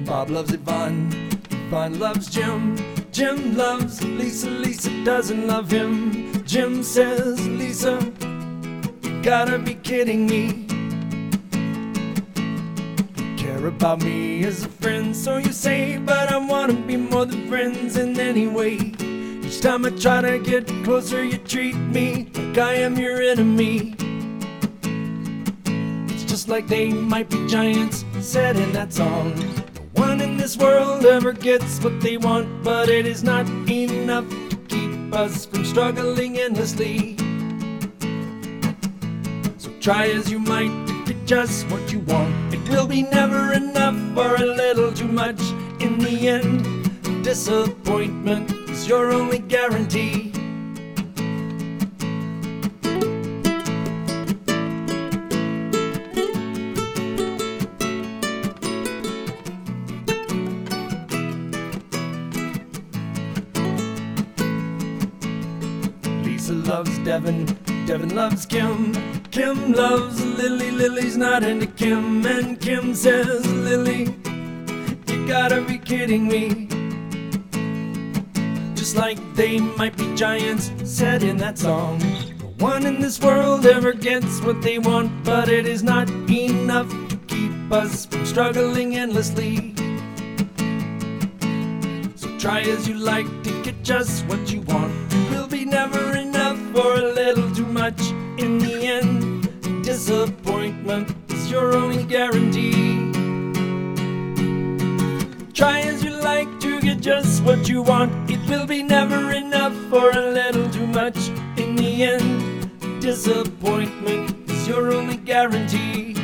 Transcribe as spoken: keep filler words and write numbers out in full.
Bob loves Yvonne, Yvonne loves Jim, Jim loves Lisa, Lisa doesn't love him. Jim says, Lisa, you gotta be kidding me. You care about me as a friend, so you say, but I wanna be more than friends. And anyway, each time I try to get closer, you treat me like I am your enemy. It's just like they might be giants, said in that song. No one in this world ever gets what they want, but it is not enough to keep us from struggling endlessly. So try as you might to get just what you want, it will be never enough or a little too much. In the end, disappointment is your only guarantee. Lisa loves Devin, Devin loves Kim, Kim loves Lily, Lily's not into Kim. And Kim says, Lily, you gotta be kidding me. Just like they might be giants, said in that song. No one in this world ever gets what they want, but it is not enough to keep us from struggling endlessly. So try as you like to get just what you want, it will be never enough or a little too much. In the end, disappointment is your only guarantee. Try as you like to get just what you want, it will be never enough or a little too much. In the end, disappointment is your only guarantee.